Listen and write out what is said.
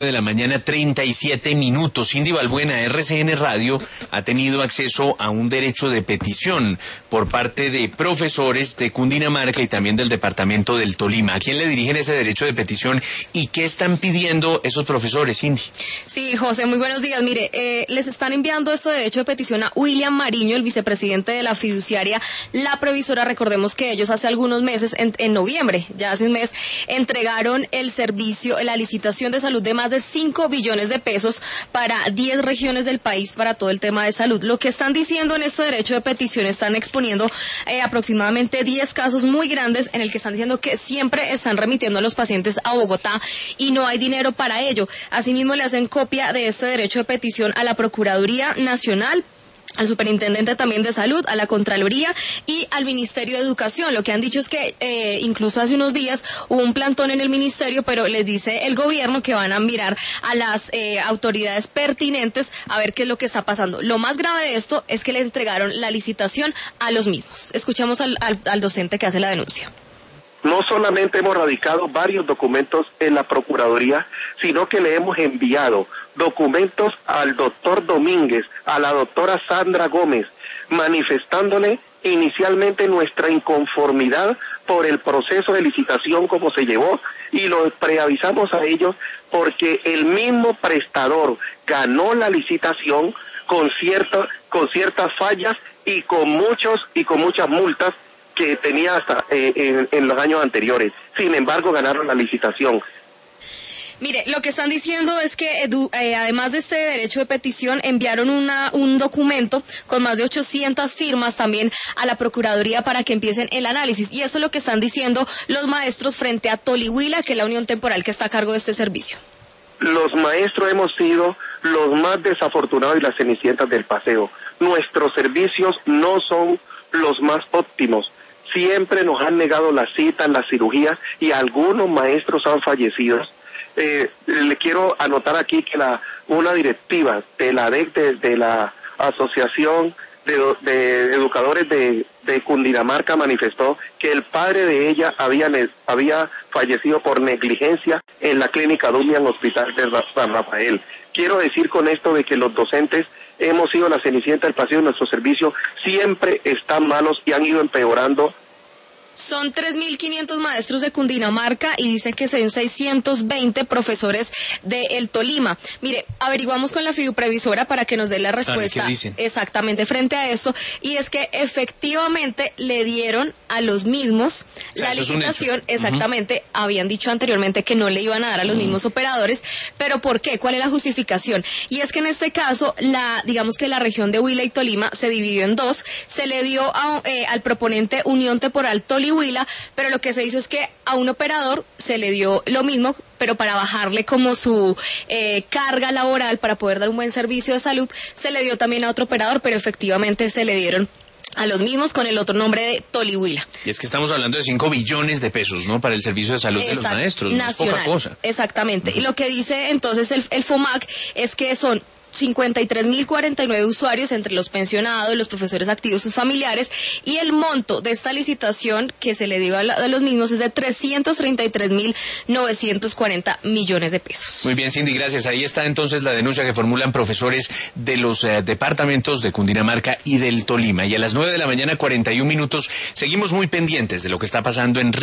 de la mañana, 37 minutos. Cindy Balbuena, RCN Radio, ha tenido acceso a un derecho de petición por parte de profesores de Cundinamarca y también del departamento del Tolima. ¿A quién le dirigen ese derecho de petición y qué están pidiendo esos profesores, Cindy? Sí, José, muy buenos días. Mire, les están enviando este derecho de petición a William Mariño, el vicepresidente de la fiduciaria La Previsora. Recordemos que ellos hace algunos meses, en noviembre, ya hace un mes, entregaron el servicio, la licitación de salud de más de 5 billones de pesos para 10 regiones del país para todo el tema de salud. Lo que están diciendo en este derecho de petición, están exponiendo aproximadamente 10 casos muy grandes en el que están diciendo que siempre están remitiendo a los pacientes a Bogotá y no hay dinero para ello. Asimismo, le hacen copia de este derecho de petición a la Procuraduría Nacional, al Superintendente también de Salud, a la Contraloría y al Ministerio de Educación. Lo que han dicho es que incluso hace unos días hubo un plantón en el ministerio, pero les dice el gobierno que van a mirar a las autoridades pertinentes a ver qué es lo que está pasando. Lo más grave de esto es que le entregaron la licitación a los mismos. Escuchemos al docente que hace la denuncia. No solamente hemos radicado varios documentos en la Procuraduría, sino que le hemos enviado documentos al doctor Domínguez, a la doctora Sandra Gómez, manifestándole inicialmente nuestra inconformidad por el proceso de licitación como se llevó, y los preavisamos a ellos porque el mismo prestador ganó la licitación con ciertas fallas y con muchas multas que tenía hasta en los años anteriores. Sin embargo, ganaron la licitación. Mire, lo que están diciendo es que además de este derecho de petición, enviaron un documento con más de 800 firmas también a la Procuraduría para que empiecen el análisis. Y eso es lo que están diciendo los maestros frente a Tolihuila, que es la unión temporal que está a cargo de este servicio. Los maestros hemos sido los más desafortunados y las cenicientas del paseo. Nuestros servicios no son los más óptimos. Siempre nos han negado las citas, las cirugías, y algunos maestros han fallecido. Le quiero anotar aquí que una directiva de la ADEC, de la Asociación de Educadores de Cundinamarca, manifestó que el padre de ella había fallecido por negligencia en la clínica Dumian Hospital de San Rafael. Quiero decir con esto de que los docentes hemos sido la cenicienta del paseo, y nuestros servicios siempre están malos y han ido empeorando. Son 3.500 maestros de Cundinamarca y dicen que son 620 profesores de El Tolima. Mire, averiguamos con la fiduprevisora para que nos dé la respuesta exactamente frente a esto, y es que efectivamente le dieron a los mismos la licitación. Exactamente, habían dicho anteriormente que no le iban a dar a los mismos operadores, pero ¿por qué? ¿Cuál es la justificación? Y es que en este caso, digamos que la región de Huila y Tolima se dividió en dos, se le dio al proponente Unión Temporal Tolima, pero lo que se hizo es que a un operador se le dio lo mismo, pero para bajarle como su carga laboral, para poder dar un buen servicio de salud, se le dio también a otro operador, pero efectivamente se le dieron a los mismos con el otro nombre de Tolihuila. Y es que estamos hablando de 5 billones de pesos, ¿no?, para el servicio de salud de los maestros, no es poca cosa. Exactamente. Y lo que dice entonces el FOMAC es que son 53.049 usuarios entre los pensionados, los profesores activos, sus familiares, y el monto de esta licitación que se le dio a los mismos es de 333.940 millones de pesos. Muy bien, Cindy, gracias. Ahí está entonces la denuncia que formulan profesores de los departamentos de Cundinamarca y del Tolima. Y a las 9 de la mañana, 41 minutos, seguimos muy pendientes de lo que está pasando en